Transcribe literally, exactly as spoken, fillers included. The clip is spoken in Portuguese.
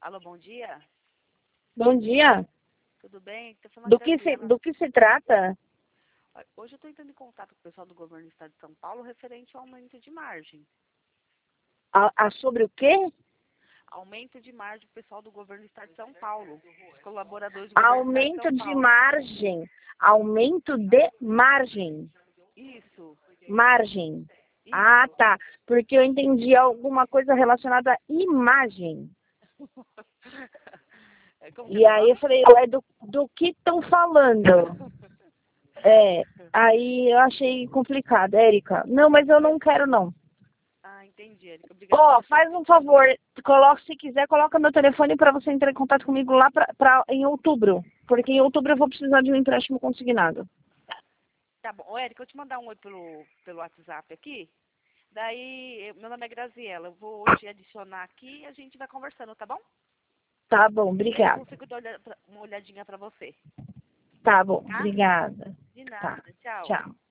Alô, bom dia. Bom dia. Tudo bem? Tô falando Do da que se, Graziela. do que se trata? Olha, hoje eu estou entrando em contato com o pessoal do governo do estado de São Paulo referente ao aumento de margem. A, a sobre o quê? Aumento de margem do pessoal do governo do estado de São Paulo. Os colaboradores do governo do estado de Aumento São de Paulo. margem. Aumento de margem. Isso, Margem. isso. Ah, tá. Porque eu entendi alguma coisa relacionada à imagem. É, como que é E seu aí eu nome? falei, ué, do, do que estão falando? É, aí eu achei complicado, Érica. Não, mas eu não quero, não. Ah, entendi, Érica. Obrigada Ó, pela sua faz um favor, coloca, se quiser, coloca meu telefone para você entrar em contato comigo lá pra, pra, em outubro. Porque em outubro eu vou precisar de um empréstimo consignado. Tá bom. Ô, Érica, eu te mandar um oi pelo, pelo WhatsApp aqui. Daí, eu- meu nome é Graziela. Eu vou te adicionar aqui e a gente vai conversando, tá bom? Tá bom, E aí eu obrigada. consigo dar olha- pra- uma olhadinha pra você, Tá bom, tá? obrigada. De Tá, nada. Tchau. tchau.